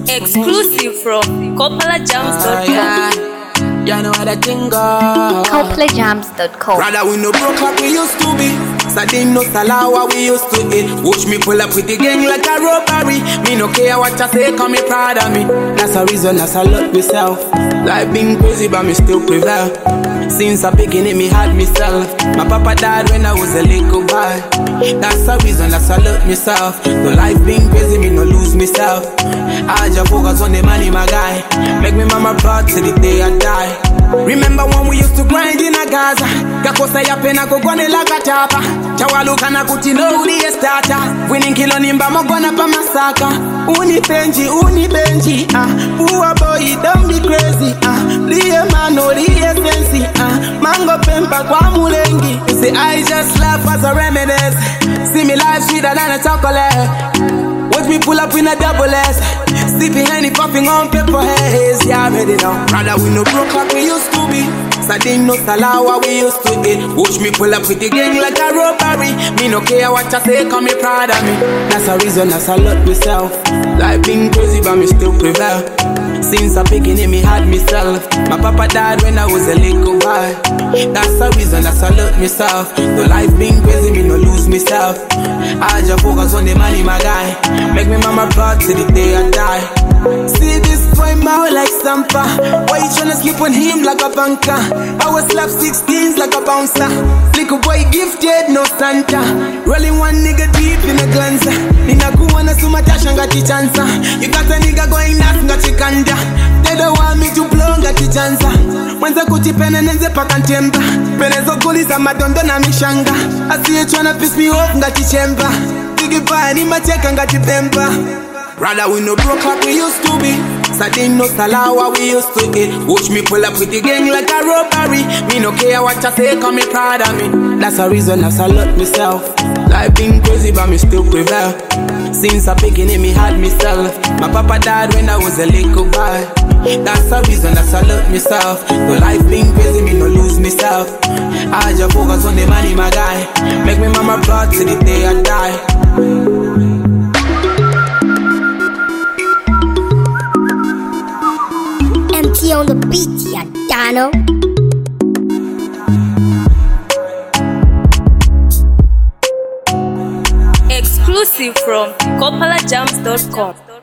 Exclusive from CoppolaJams.com. You know how the thing go. CoppolaJams.com. Rather we no broke like we used to be. Sardine no salawa we used to eat. Watch me pull up with the gang like a robbery. Me no care what you say, come me proud of me. That's a reason I salute myself. Life been crazy but me still prevail. Since I beginning me had myself. My papa died when I was a little boy. That's a reason I salute myself. The life been crazy, me no lose myself. I just focus on the money, my guy. Make me mama proud till the day I die. Remember when we used to grind in a Gaza? Kakosa ya pena kogwane la katapa. Chawaluka na kutino uli estata. Winning kilo nimba mogona pa masaka. Uni benji, Poor boy, don't be crazy. Liye mano, liye sensi. Mango pempa kwa mulengi. You say I just laugh as a reminisce. See me life sweeter than a chocolate. Watch me pull up in a double S. Sipping Henny, puffing on paper haze. Yeah, I'm ready now. Rather we no broke like we used to be. Sardine no salawa we used to eat. Watch me pull up with the gang like a robbery. Me no care what you say, come me proud of me. That's a reason I salute myself. Life been crazy but me still prevail. Since I beginning me had myself. My papa died when I was a little boy. That's the reason I salute myself. The life been crazy, me no lose myself. I just focus on the money, my guy. Make me mama proud till the day I die. See this boy mouth like Sampa. Why you tryna sleep on him like a banker? I was slap 16s like a bouncer. Little boy gifted, no Santa. Rolling one nigga deep in a glanza. Nina kuwana sumatasha ngati chansa. You got a nigga going nuts ngati kanda. They don't want me to blow ngati chansa. Mwenza kutipene nenze pakantemba. Penezo kuliza madondo na mishanga. I see you tryna piss me off ngati chemba. Biggie pie ni macheka ngati pemba. Rather we no broke like we used to be. Sardine no salawa we used to eat. Watch me pull up with the gang like a robbery. Me no care what you say, come me proud of me. That's the reason I salute myself. Life been crazy but me still prevail. Since I beginning me had myself. My papa died when I was a little boy. That's the reason I salute myself. The life been crazy, me no lose myself. I just focus on the money, my guy. Make me mama proud till the day I die. On the beat, ya Dano. Exclusive from CoppolaJams.com.